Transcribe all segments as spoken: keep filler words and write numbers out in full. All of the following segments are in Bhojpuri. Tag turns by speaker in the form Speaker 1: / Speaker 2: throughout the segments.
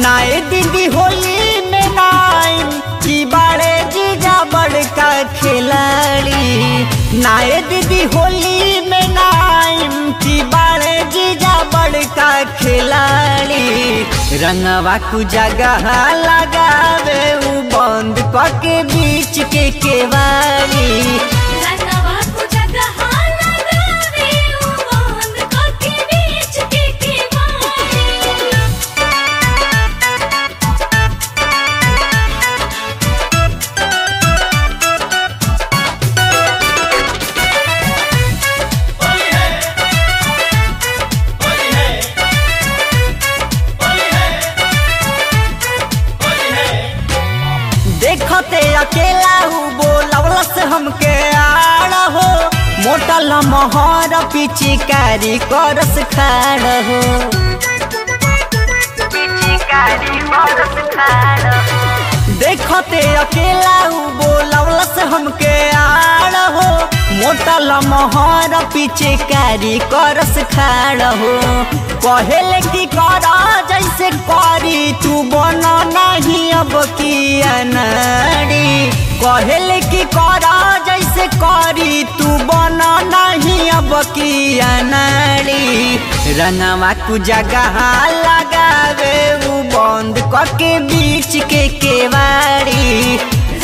Speaker 1: नाए दीदी होली में नाइम की बड़े जीजा बड़का खिलाड़ी। नाए दीदी होली में नाइम की बड़े जीजा बड़का खिलाड़ी। रंगवा कु जगह लगावे उ बंद पके बीच के केवाड़ी। देखते अकेला हूँ बोलवला से हमके आड़ हो। मोटा लमहर पिचकारी करस खाड़ हो। देखते अकेला हूँ बोलवला से हमके आड़ हो। मोटा लमहर पिचकारी करस खाड़ हो। पहले की करा जैसे करी तू बना नहीं अब की अनाड़ी। पहले की करा जैसे करी तू बना नहीं अब की अनाड़ी। रंगवा कु जगह लगावे उ बंद करके बीच के केवाड़ी।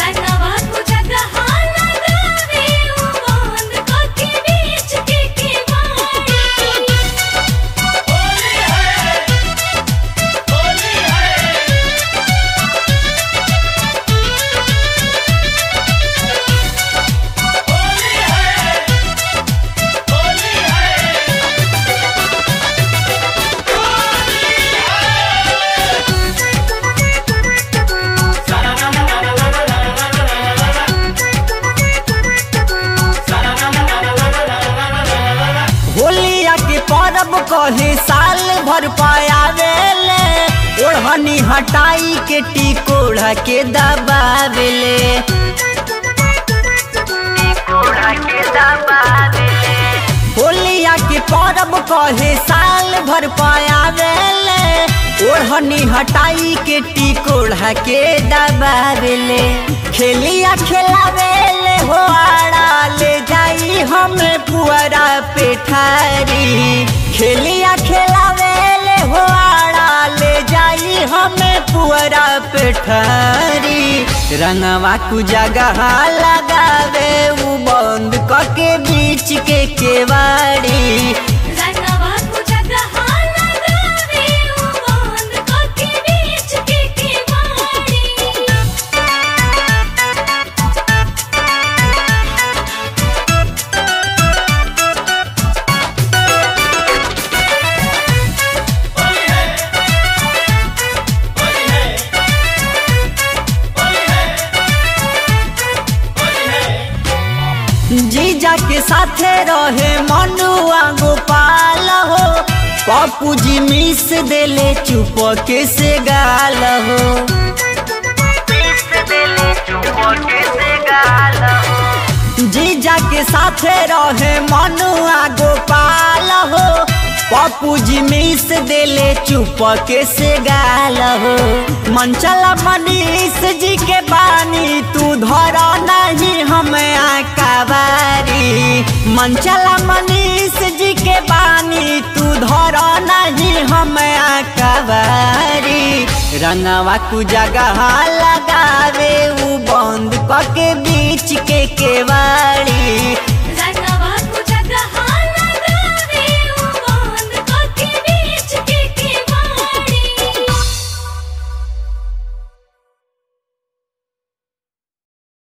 Speaker 1: होलिया के परब कहे साल भर पायावेले। ओढ़नी हटाई के टिकोड़ा के दबावेले। होलिया के परब कहे साल भर पायावेले। ओढ़नी हटाई के टिकोड़ा के दबावेले। खेलिया खेलावेले हो आड़ा ले जाई हमें पुअरा पेठारी। खेलिया खेलावेले हो आड़ा ले जाई हमें पुअरा पेठारी। रंगवा कु जगह लगावे उ बंद करके बीच के केवाड़ी। जीजा के साथे रहे मनुआ गोपाल हो। पप्पू जी मिस देले चुप के से गाल हो। जीजा के साथे रहे मनुआ गोपाल हो। पप्पू जी मिस देले चुप के से गाल हो। मंचला मनीष जी के बानी तू धरा नहीं हमें आकावारी। मंचला मनीष जी के बानी तू धरा नहीं हमें आकावारी। रंगवा कु जगह लगावे उ बंद करके बीच के केवाड़ी।